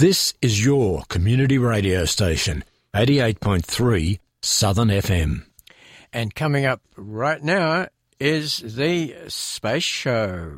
This is your community radio station, 88.3 Southern FM. And coming up right now is the Space Show.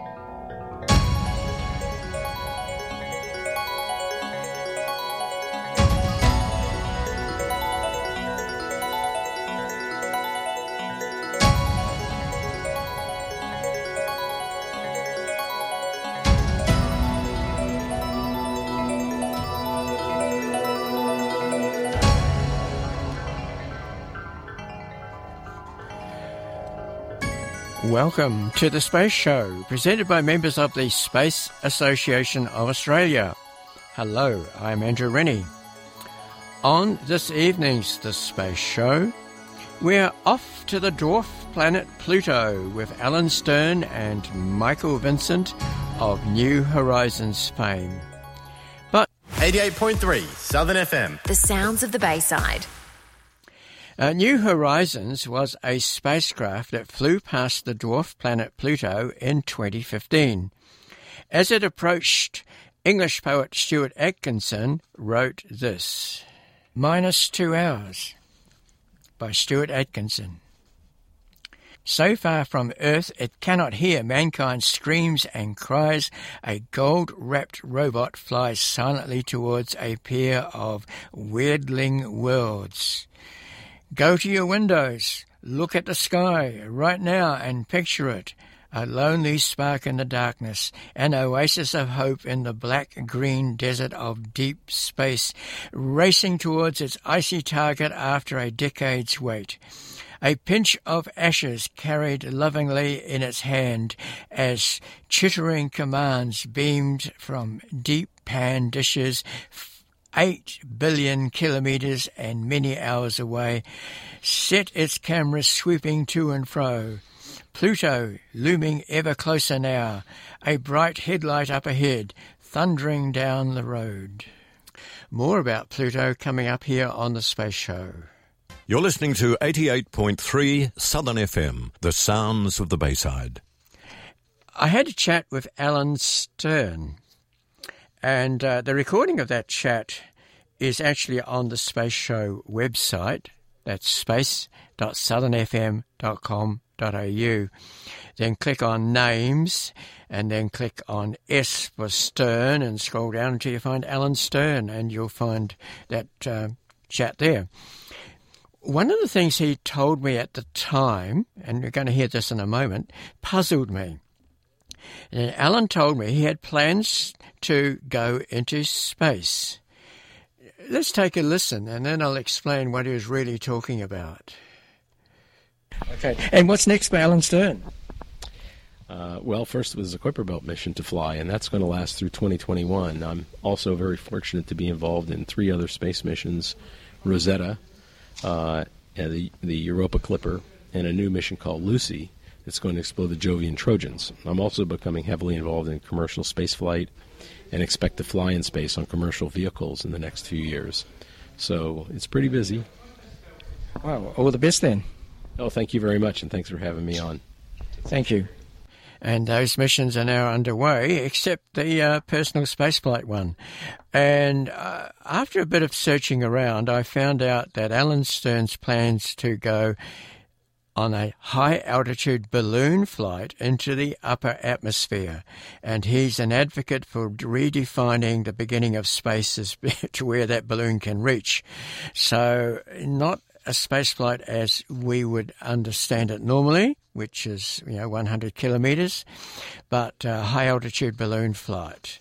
Welcome to the Space Show, presented by members of the Space Association of Australia. Hello, I'm Andrew Rennie. On this evening's The Space Show, we're off to the dwarf planet Pluto with Alan Stern and Michael Vincent of New Horizons fame. But 88.3 Southern FM. The sounds of the Bayside. New Horizons was a spacecraft that flew past the dwarf planet Pluto in 2015. As it approached, English poet Stuart Atkinson wrote this. -2 hours by Stuart Atkinson. So far from Earth it cannot hear mankind's screams and cries, a gold-wrapped robot flies silently towards a pair of weirdling worlds. Go to your windows, look at the sky right now and picture it, a lonely spark in the darkness, an oasis of hope in the black-green desert of deep space, racing towards its icy target after a decade's wait. A pinch of ashes carried lovingly in its hand as chittering commands beamed from deep pan dishes 8 billion kilometres and many hours away, set its cameras sweeping to and fro. Pluto looming ever closer now, a bright headlight up ahead, thundering down the road. More about Pluto coming up here on the Space Show. You're listening to 88.3 Southern FM, the sounds of the Bayside. I had a chat with Alan Stern. And the recording of that chat is actually on the Space Show website. That's space.southernfm.com.au. Then click on Names, and then click on S for Stern, and scroll down until you find Alan Stern, and you'll find that chat there. One of the things he told me at the time, and you're going to hear this in a moment, puzzled me. And Alan told me he had plans to go into space. Let's take a listen, and then I'll explain what he was really talking about. Okay, and what's next for Alan Stern? Well, first was the Kuiper Belt mission to fly, and that's going to last through 2021. I'm also very fortunate to be involved in 3 other space missions, Rosetta, and the Europa Clipper, and a new mission called Lucy. It's going to explode the Jovian Trojans. I'm also becoming heavily involved in commercial spaceflight and expect to fly in space on commercial vehicles in the next few years. So it's pretty busy. Wow, all the best then. Oh, thank you very much, and thanks for having me on. Thank you. And those missions are now underway, except the personal spaceflight one. And after a bit of searching around, I found out that Alan Stern's plans to go on a high-altitude balloon flight into the upper atmosphere. And he's an advocate for redefining the beginning of space as to where that balloon can reach. So not a spaceflight as we would understand it normally, which is 100 kilometres, but a high-altitude balloon flight.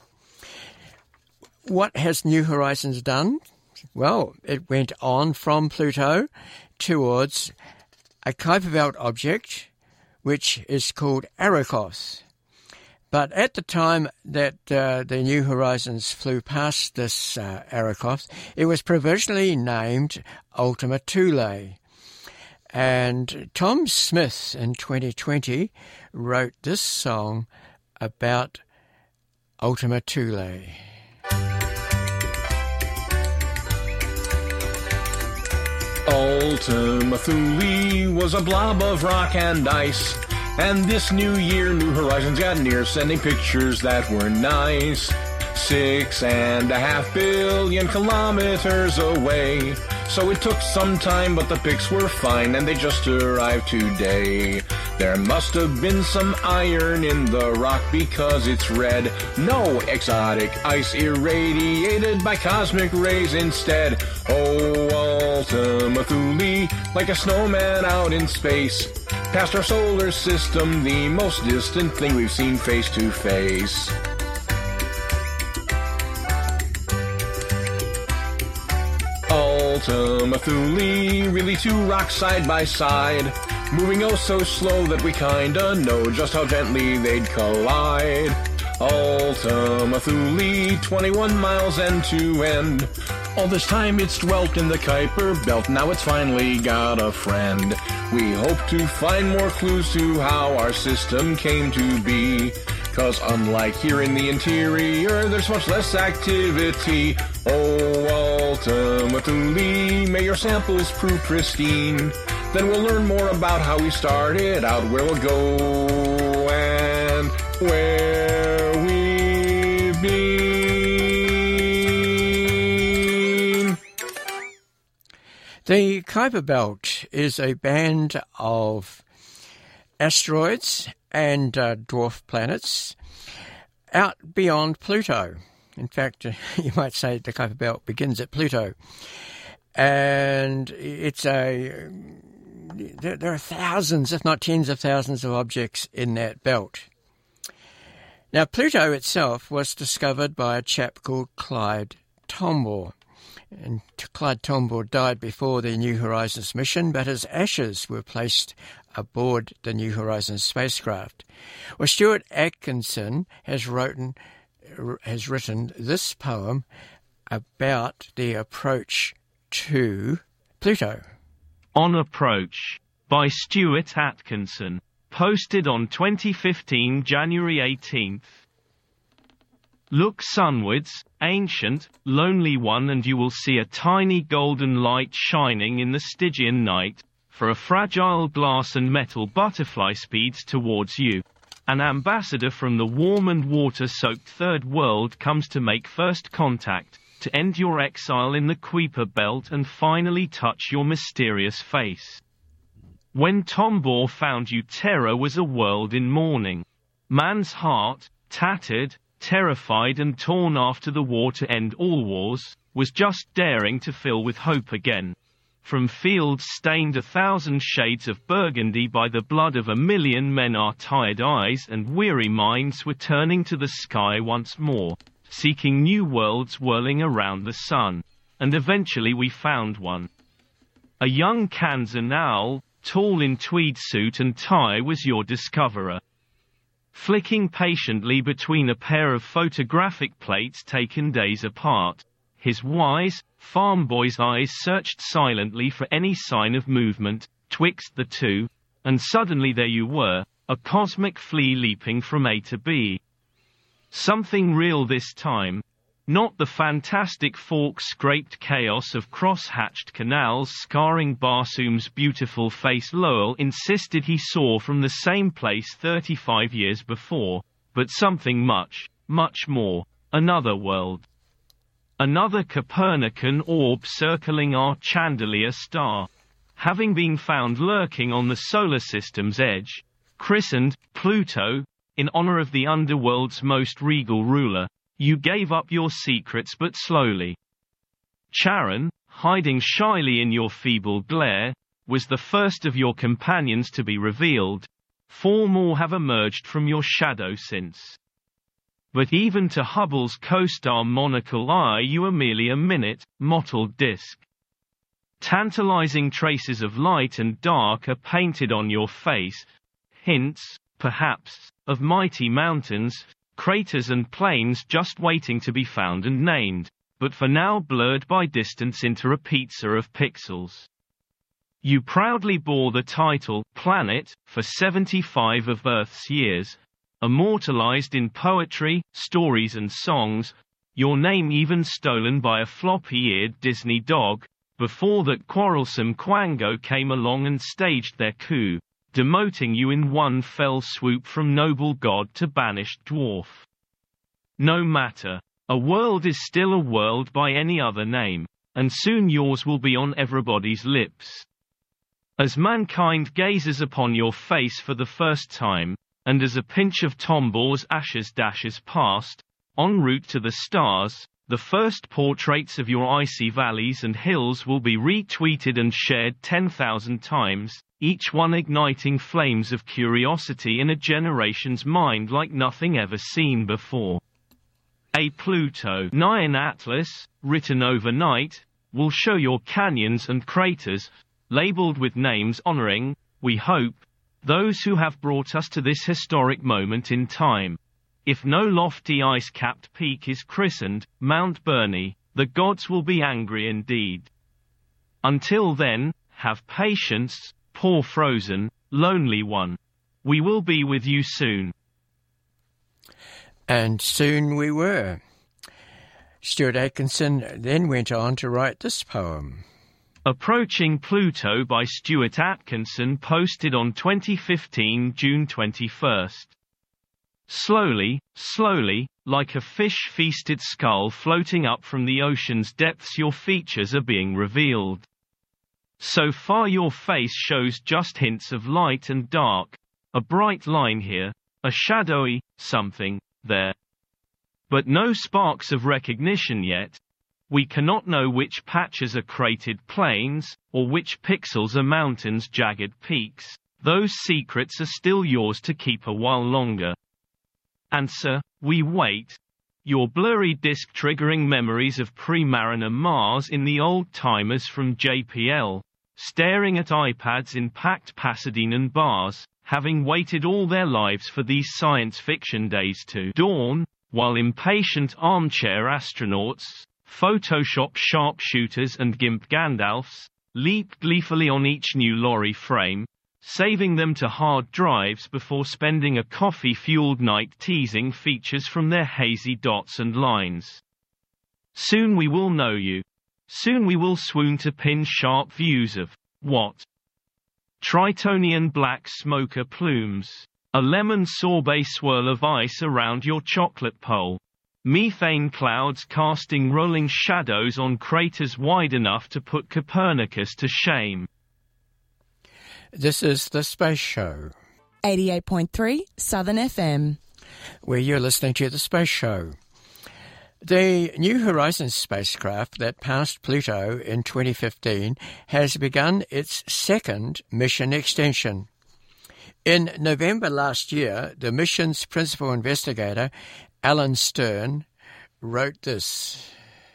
What has New Horizons done? Well, it went on from Pluto towards a Kuiper Belt object, which is called Arrokoth. But at the time that the New Horizons flew past this Arrokoth, it was provisionally named Ultima Thule. And Tom Smith in 2020 wrote this song about Ultima Thule. Ultima Thule was a blob of rock and ice, and this new year New Horizons got near, sending pictures that were nice. 6.5 billion kilometers away. So it took some time, but the pics were fine, and they just arrived today. There must have been some iron in the rock because it's red. No exotic ice irradiated by cosmic rays instead. Oh, Ultima Thule, like a snowman out in space. Past our solar system, the most distant thing we've seen face to face. Ultima Thule, really two rocks side by side, moving oh so slow that we kinda know just how gently they'd collide. Ultima Thule, 21 miles end to end. All this time it's dwelt in the Kuiper Belt, now it's finally got a friend. We hope to find more clues to how our system came to be, 'cause unlike here in the interior, there's much less activity. Oh, Ultima Thule, may your samples prove pristine. Then we'll learn more about how we started out, where we'll go, and where we've been. The Kuiper Belt is a band of asteroids and dwarf planets out beyond Pluto. In fact, you might say the Kuiper Belt begins at Pluto. And there are thousands, if not tens of thousands of objects in that belt. Now, Pluto itself was discovered by a chap called Clyde Tombaugh. And Clyde Tombaugh died before the New Horizons mission, but his ashes were placed aboard the New Horizons spacecraft. Well, Stuart Atkinson has written this poem about the approach to Pluto. On Approach, by Stuart Atkinson, posted on 2015 January 18th. Look sunwards, ancient, lonely one, and you will see a tiny golden light shining in the Stygian night, for a fragile glass and metal butterfly speeds towards you. An ambassador from the warm and water-soaked Third World comes to make first contact, to end your exile in the Kuiper Belt and finally touch your mysterious face. When Tombaugh found you, Terra was a world in mourning. Man's heart, tattered, terrified and torn after the war to end all wars, was just daring to fill with hope again. From fields stained 1,000 shades of burgundy by the blood of 1,000,000 men, our tired eyes and weary minds were turning to the sky once more, seeking new worlds whirling around the sun. And eventually we found one. A young Kansan owl, tall in tweed suit and tie, was your discoverer. Flicking patiently between a pair of photographic plates taken days apart, his wise, farm boy's eyes searched silently for any sign of movement twixt the two, and suddenly there you were, a cosmic flea leaping from A to B. Something real this time, not the fantastic fork-scraped chaos of cross-hatched canals scarring Barsoom's beautiful face Lowell insisted he saw from the same place 35 years before, but something much, much more, another world. Another Copernican orb circling our Chandelier star, having been found lurking on the solar system's edge, christened Pluto, in honor of the underworld's most regal ruler. You gave up your secrets but slowly. Charon, hiding shyly in your feeble glare, was the first of your companions to be revealed. 4 more have emerged from your shadow since. But even to Hubble's co-star monocle eye you are merely a minute, mottled disk. Tantalizing traces of light and dark are painted on your face, hints, perhaps, of mighty mountains, craters and plains just waiting to be found and named, but for now blurred by distance into a pizza of pixels. You proudly bore the title, Planet, for 75 of Earth's years, immortalized in poetry, stories and songs, your name even stolen by a floppy-eared Disney dog, before that quarrelsome Quango came along and staged their coup, demoting you in one fell swoop from noble god to banished dwarf. No matter, A world is still a world by any other name, and soon yours will be on everybody's lips. As mankind gazes upon your face for the first time, and as a pinch of Tombaw's ashes dashes past, en route to the stars, the first portraits of your icy valleys and hills will be retweeted and shared 10,000 times, each one igniting flames of curiosity in a generation's mind like nothing ever seen before. A Pluto 9 atlas, written overnight, will show your canyons and craters, labeled with names honoring, we hope, those who have brought us to this historic moment in time. If no lofty ice-capped peak is christened Mount Burney, the gods will be angry indeed. Until then, have patience, poor frozen, lonely one. We will be with you soon. And soon we were. Stuart Atkinson then went on to write this poem. Approaching Pluto by Stuart Atkinson, posted on 2015 June 21st. Slowly, slowly, like a fish-feasted skull floating up from the ocean's depths, your features are being revealed. So far your face shows just hints of light and dark, a bright line here, a shadowy something there. But no sparks of recognition yet. We cannot know which patches are cratered plains, or which pixels are mountains' jagged peaks. Those secrets are still yours to keep a while longer. Answer, we wait. Your blurry disk triggering memories of pre-Mariner Mars in the old timers from JPL, staring at iPads in packed Pasadenan bars, having waited all their lives for these science fiction days to dawn, while impatient armchair astronauts, Photoshop sharpshooters and GIMP Gandalfs, leap gleefully on each new lorry frame, saving them to hard drives before spending a coffee-fueled night teasing features from their hazy dots and lines. Soon we will know you. Soon we will swoon to pin sharp views of what? Tritonian black smoker plumes. A lemon sorbet swirl of ice around your chocolate pole. Methane clouds casting rolling shadows on craters wide enough to put Copernicus to shame. This is The Space Show. 88.3 Southern FM. Where you're listening to The Space Show. The New Horizons spacecraft that passed Pluto in 2015 has begun its second mission extension. In November last year, the mission's principal investigator, Alan Stern, wrote this.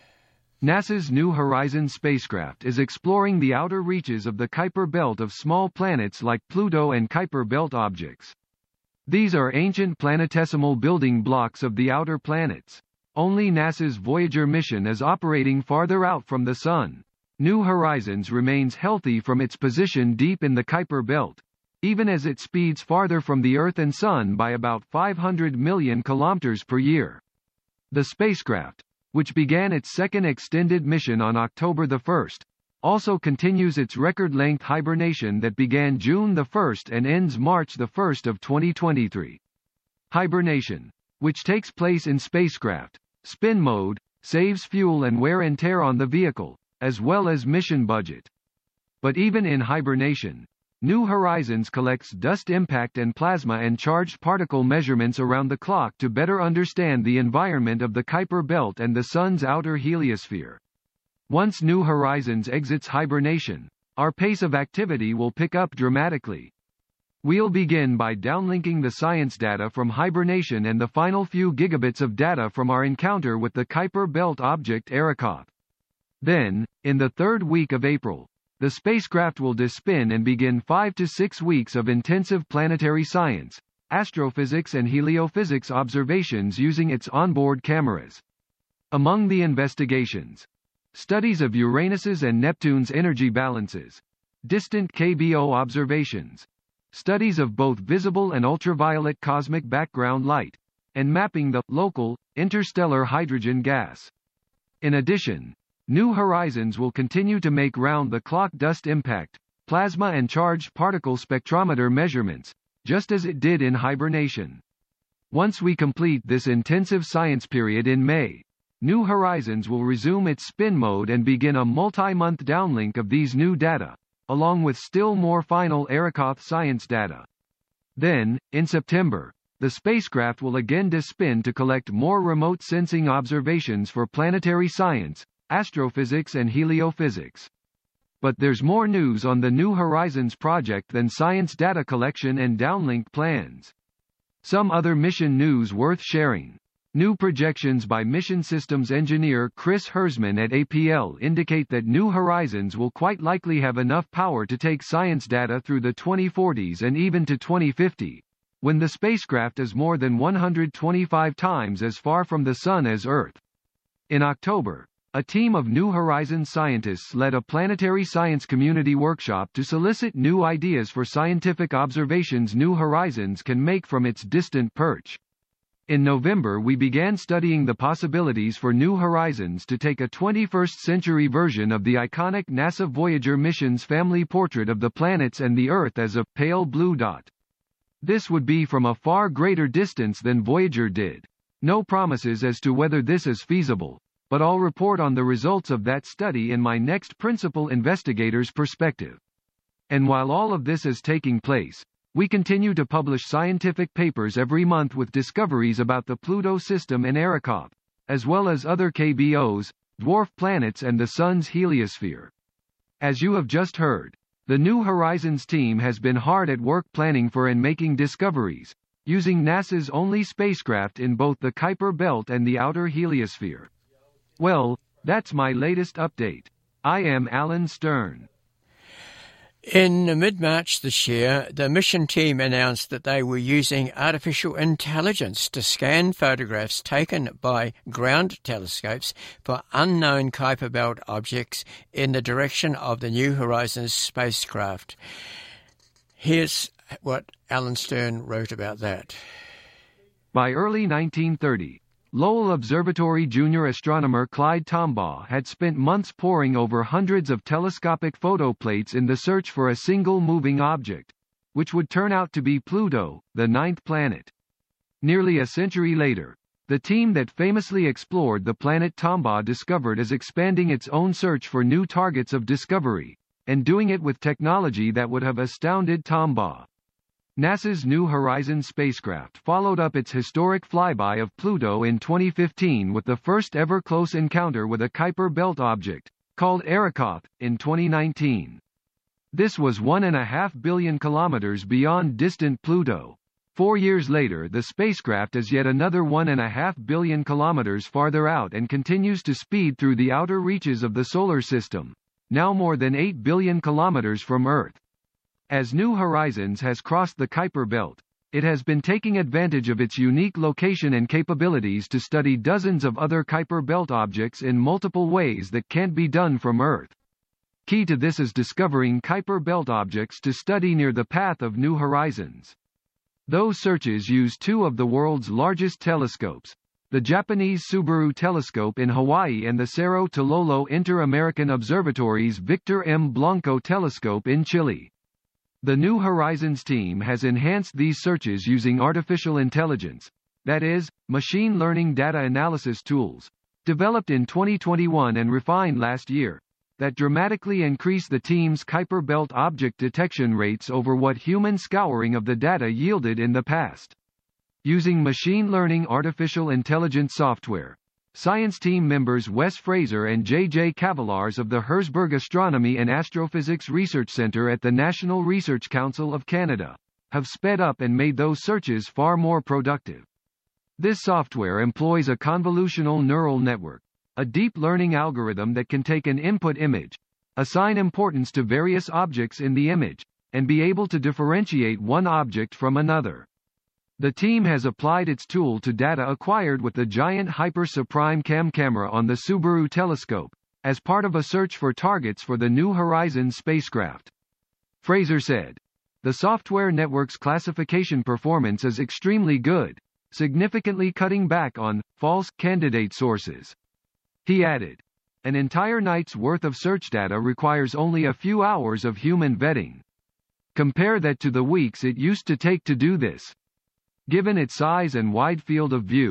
NASA's New Horizons spacecraft is exploring the outer reaches of the Kuiper belt of small planets like Pluto and Kuiper belt objects. These are ancient planetesimal building blocks of the outer planets. Only NASA's Voyager mission is operating farther out from the Sun. New Horizons remains healthy from its position deep in the Kuiper belt, even as it speeds farther from the Earth and Sun by about 500 million kilometers per year. The spacecraft, which began its second extended mission on October 1, also continues its record-length hibernation that began June 1 and ends March 1 of 2023. Hibernation, which takes place in spacecraft spin mode, saves fuel and wear and tear on the vehicle, as well as mission budget. But even in hibernation, New Horizons collects dust impact and plasma and charged particle measurements around the clock to better understand the environment of the Kuiper belt and the Sun's outer heliosphere. Once New Horizons exits hibernation, our pace of activity will pick up dramatically. We'll begin by downlinking the science data from hibernation and the final few gigabits of data from our encounter with the Kuiper belt object Arrokoth. Then, in the third week of April, the spacecraft will despin and begin 5 to 6 weeks of intensive planetary science, astrophysics and heliophysics observations using its onboard cameras. Among the investigations, studies of Uranus's and Neptune's energy balances, distant KBO observations, studies of both visible and ultraviolet cosmic background light, and mapping the local, interstellar hydrogen gas. In addition, New Horizons will continue to make round-the-clock dust impact, plasma and charged particle spectrometer measurements, just as it did in hibernation. Once we complete this intensive science period in May, New Horizons will resume its spin mode and begin a multi-month downlink of these new data, along with still more final Arrokoth science data. Then, in September, the spacecraft will again despin to collect more remote sensing observations for planetary science, astrophysics and heliophysics. But there's more news on the New Horizons project than science data collection and downlink plans. Some other mission news worth sharing. New projections by mission systems engineer Chris Hersman at APL indicate that New Horizons will quite likely have enough power to take science data through the 2040s and even to 2050, when the spacecraft is more than 125 times as far from the Sun as Earth. In October, a team of New Horizons scientists led a planetary science community workshop to solicit new ideas for scientific observations New Horizons can make from its distant perch. In November we began studying the possibilities for New Horizons to take a 21st-century version of the iconic NASA Voyager mission's family portrait of the planets and the Earth as a pale blue dot. This would be from a far greater distance than Voyager did. No promises as to whether this is feasible, but I'll report on the results of that study in my next Principal Investigator's Perspective. And while all of this is taking place, we continue to publish scientific papers every month with discoveries about the Pluto system and Arrokoth, as well as other KBOs, dwarf planets and the Sun's heliosphere. As you have just heard, the New Horizons team has been hard at work planning for and making discoveries, using NASA's only spacecraft in both the Kuiper Belt and the outer heliosphere. Well, that's my latest update. I am Alan Stern. In mid-March this year, the mission team announced that they were using artificial intelligence to scan photographs taken by ground telescopes for unknown Kuiper Belt objects in the direction of the New Horizons spacecraft. Here's what Alan Stern wrote about that. By early 1930, Lowell Observatory junior astronomer Clyde Tombaugh had spent months poring over hundreds of telescopic photo plates in the search for a single moving object, which would turn out to be Pluto, the ninth planet. Nearly a century later, the team that famously explored the planet Tombaugh discovered is expanding its own search for new targets of discovery, and doing it with technology that would have astounded Tombaugh. NASA's New Horizons spacecraft followed up its historic flyby of Pluto in 2015 with the first ever close encounter with a Kuiper Belt object, called Arrokoth, in 2019. This was 1.5 billion kilometers beyond distant Pluto. 4 years later the spacecraft is yet another 1.5 billion kilometers farther out and continues to speed through the outer reaches of the Solar System, now more than 8 billion kilometers from Earth. As New Horizons has crossed the Kuiper Belt, it has been taking advantage of its unique location and capabilities to study dozens of other Kuiper Belt objects in multiple ways that can't be done from Earth. Key to this is discovering Kuiper Belt objects to study near the path of New Horizons. Those searches use two of the world's largest telescopes, the Japanese Subaru Telescope in Hawaii and the Cerro Tololo Inter-American Observatory's Victor M. Blanco Telescope in Chile. The New Horizons team has enhanced these searches using artificial intelligence, that is, machine learning data analysis tools, developed in 2021 and refined last year, that dramatically increase the team's Kuiper Belt object detection rates over what human scouring of the data yielded in the past. Using machine learning artificial intelligence software, science team members Wes Fraser and J.J. Cavallars of the Herzberg Astronomy and Astrophysics Research Centre at the National Research Council of Canada have sped up and made those searches far more productive. This software employs a convolutional neural network, a deep learning algorithm that can take an input image, assign importance to various objects in the image, and be able to differentiate one object from another. The team has applied its tool to data acquired with the giant Hyper Suprime Cam camera on the Subaru telescope, as part of a search for targets for the New Horizons spacecraft. Fraser said, "The software network's classification performance is extremely good, significantly cutting back on false candidate sources." He added, "An entire night's worth of search data requires only a few hours of human vetting. Compare that to the weeks it used to take to do this." Given its size and wide field of view,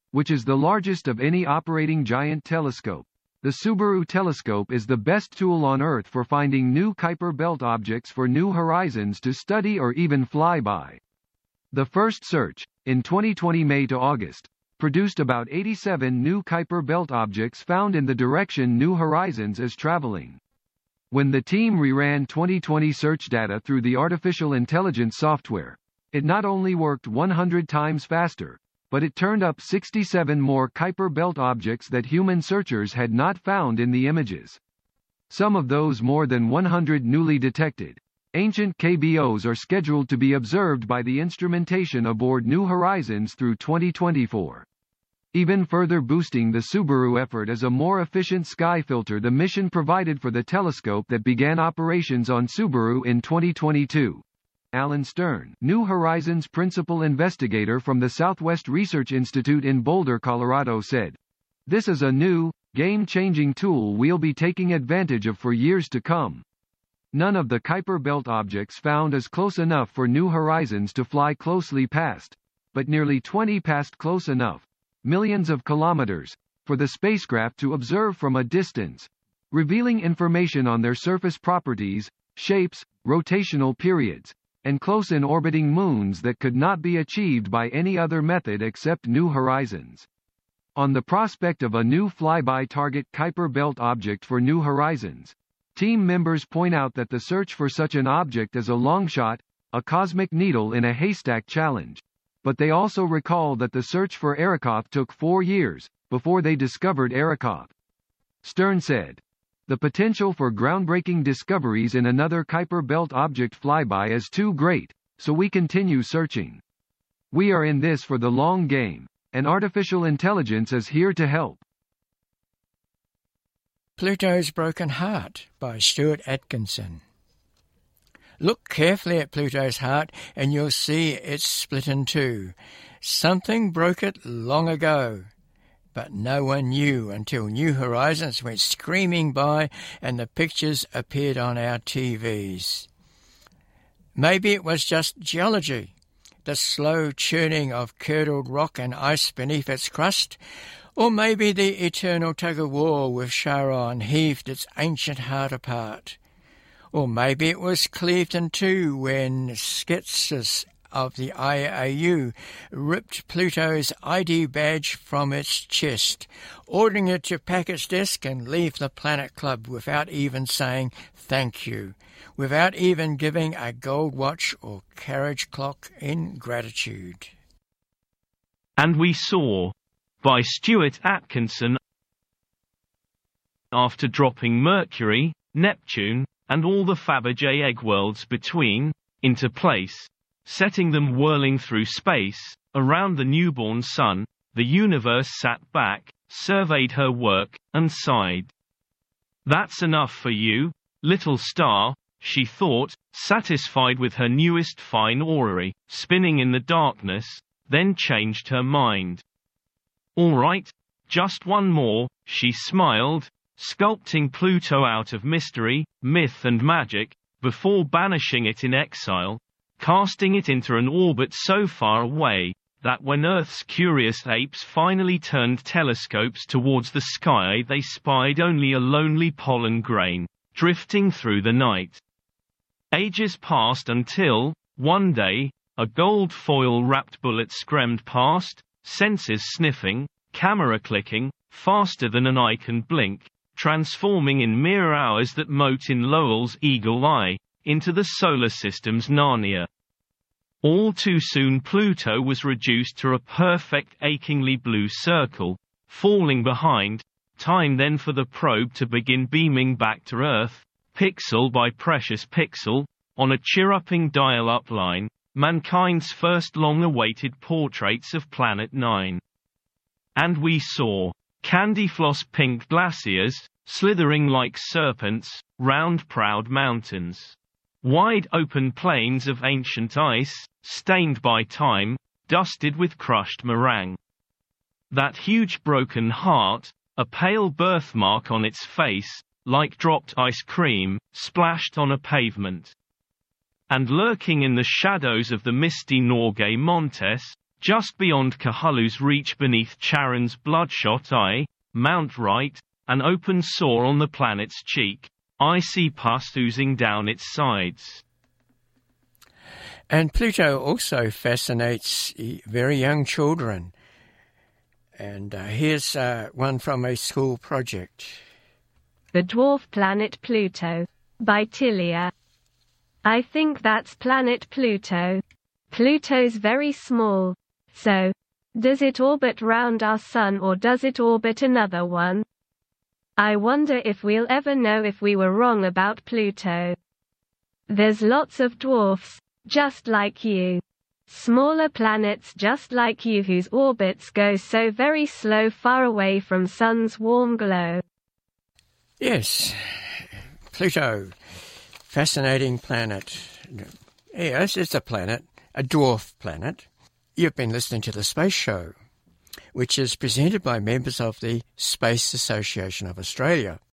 which is the largest of any operating giant telescope. The Subaru telescope is the best tool on Earth for finding new Kuiper Belt objects for New Horizons to study or even fly by. The first search, in 2020 May to August, produced about 87 new Kuiper Belt objects found in the direction New Horizons is traveling. When the team reran 2020 search data through the artificial intelligence software, it not only worked 100 times faster, but it turned up 67 more Kuiper Belt objects that human searchers had not found in the images. Some of those more than 100 newly detected ancient KBOs are scheduled to be observed by the instrumentation aboard New Horizons through 2024. Even further boosting the Subaru effort is a more efficient sky filter the mission provided for the telescope that began operations on Subaru in 2022. Alan Stern, New Horizons principal investigator from the Southwest Research Institute in Boulder, Colorado said, "This is a new, game-changing tool we'll be taking advantage of for years to come. None of the Kuiper Belt objects found is close enough for New Horizons to fly closely past, but nearly 20 passed close enough, millions of kilometers, for the spacecraft to observe from a distance, revealing information on their surface properties, shapes, rotational periods, and close-in orbiting moons that could not be achieved by any other method except New Horizons." On the prospect of a new flyby target Kuiper Belt object for New Horizons, team members point out that the search for such an object is a long shot, a cosmic needle in a haystack challenge, but they also recall that the search for Arrokoth took 4 years, before they discovered Arrokoth. Stern said, "The potential for groundbreaking discoveries in another Kuiper Belt object flyby is too great, so we continue searching. We are in this for the long game, and artificial intelligence is here to help." Pluto's Broken Heart by Stuart Atkinson. Look carefully at Pluto's heart and you'll see it's split in two. Something broke it long ago, but no one knew until New Horizons went screaming by and the pictures appeared on our TVs. Maybe it was just geology, the slow churning of curdled rock and ice beneath its crust, or maybe the eternal tug-of-war with Charon heaved its ancient heart apart. Or maybe it was cleaved in two when Sketsis of the IAU ripped Pluto's ID badge from its chest, ordering it to pack its desk and leave the Planet Club without even saying thank you, without even giving a gold watch or carriage clock in gratitude. And We Saw, by Stuart Atkinson. After dropping Mercury, Neptune, and all the Fabergé egg worlds between, into place, setting them whirling through space, around the newborn sun, the universe sat back, surveyed her work, and sighed. "That's enough for you, little star," she thought, satisfied with her newest fine orrery, spinning in the darkness, then changed her mind. "All right, just one more," she smiled, sculpting Pluto out of mystery, myth and magic, before banishing it in exile, casting it into an orbit so far away, that when Earth's curious apes finally turned telescopes towards the sky they spied only a lonely pollen grain, drifting through the night. Ages passed until, one day, a gold foil-wrapped bullet screamed past, senses sniffing, camera clicking, faster than an eye can blink, transforming in mere hours that mote in Lowell's eagle eye, into the solar system's Narnia. All too soon Pluto was reduced to a perfect achingly blue circle, falling behind, time then for the probe to begin beaming back to Earth, pixel by precious pixel, on a chirruping dial-up line, mankind's first long-awaited portraits of Planet 9. And we saw candy-floss pink glaciers, slithering like serpents, round proud mountains. Wide open plains of ancient ice, stained by time, dusted with crushed meringue. That huge broken heart, a pale birthmark on its face, like dropped ice cream, splashed on a pavement. And lurking in the shadows of the misty Norgay Montes, just beyond Kahulu's reach beneath Charon's bloodshot eye, Mount Wright, an open sore on the planet's cheek. I see pus oozing down its sides. And Pluto also fascinates very young children. And here's one from a school project. The Dwarf Planet Pluto, by Tilia. I think that's planet Pluto. Pluto's very small. So, does it orbit round our sun or does it orbit another one? I wonder if we'll ever know if we were wrong about Pluto. There's lots of dwarfs, just like you. Smaller planets just like you whose orbits go so very slow far away from sun's warm glow. Yes, Pluto, fascinating planet. Yes, it's a planet, a dwarf planet. You've been listening to The Space Show, which is presented by members of the Space Association of Australia.